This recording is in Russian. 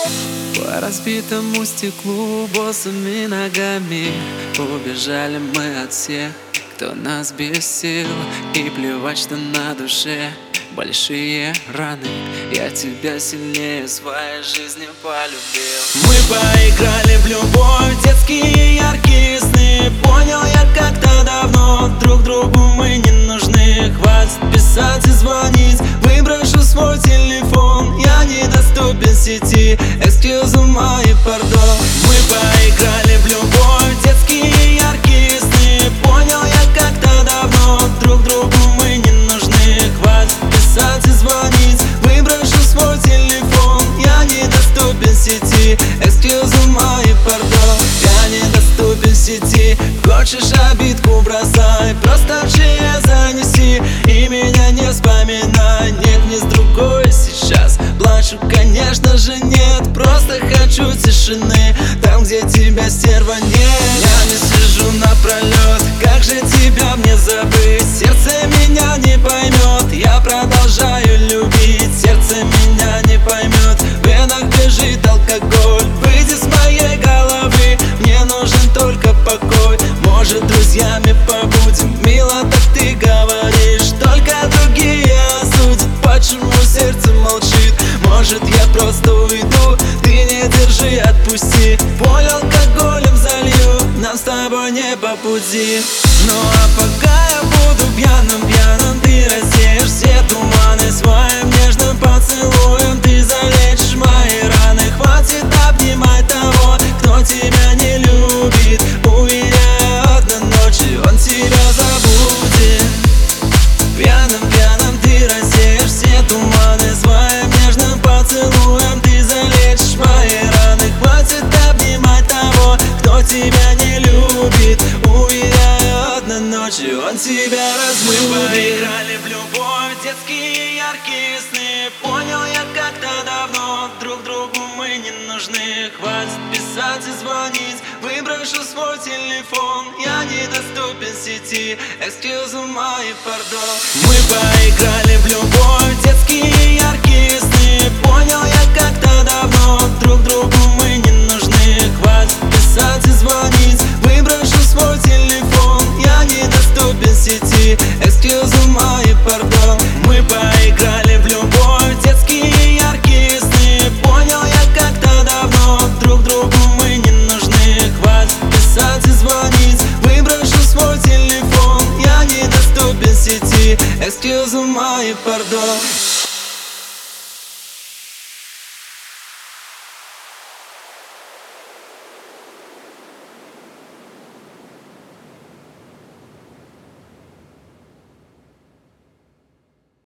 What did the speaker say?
По разбитому стеклу босыми ногами убежали мы от всех, кто нас бесил. И плевать, что на душе большие раны, я тебя сильнее своей жизни полюбил. Мы поиграли в любовь, детские яркие сны. Понял я как-то давно, друг другу мы не нужны. Хватит писать и звонить, выброшу свой телефон. Я недоступен в сети, excuse my pardon. Мы поиграли в любовь, детские яркие сны. Понял я как-то давно, друг другу мы не нужны. Хватит писать и звонить, выброшу свой телефон. Я недоступен в сети, excuse my pardon. Я недоступен в сети, хочешь обидку бросай, просто в ЧС занеси и меня не вспоминай. Нет, не с другой сейчас, плачу, конечно же нет, просто хочу тишины, там, где тебя, стерва, нет. Я не сижу напролет, как же тебя мне забыть? Сердце меня не поймет, я продолжаю любить. Сердце меня не поймет, в венах бежит алкоголь. Выйди с моей головы, мне нужен только покой. Может, друзьями побудем, мило, так ты говоришь. Только другие осудят, почему сердце молчит. Может, я просто уйду, ты не держи, отпусти. Боль алкоголем залью, нам с тобой не по пути. Ну а пока я буду пьяным, ты рассеешь все туманы своим нежным поцелуем. Ты залечишь мои раны, хватит обнимать того, кто тебя не любит. Уверяю, одной ночью он тебя забудет. Пьяным ты рассеешь все туманы своим нежным поцелуем. Ты залечишь мои раны, хватит обнимать того, кто тебя не любит. Уверяю, одной ночью он тебя разбудит. Мы поиграли в любовь, детские яркие сны. Понял я как-то давно, друг другу мы не нужны. Хватит писать и звонить, выброшу свой телефон. Я недоступен в сети, excuse my pardon. Мы поиграли в любовь, детские яркие сны. Понял я как-то давно, друг другу мы не нужны. Хватит писать и звонить, выброшу свой телефон. Я недоступен в сети, excuse my pardon. Мы поиграли в любовь, детские яркие сны. Понял я как-то давно, друг другу мы не нужны. Хватит писать и звонить, выброшу свой телефон. Я недоступен в сети, excuse my pardon.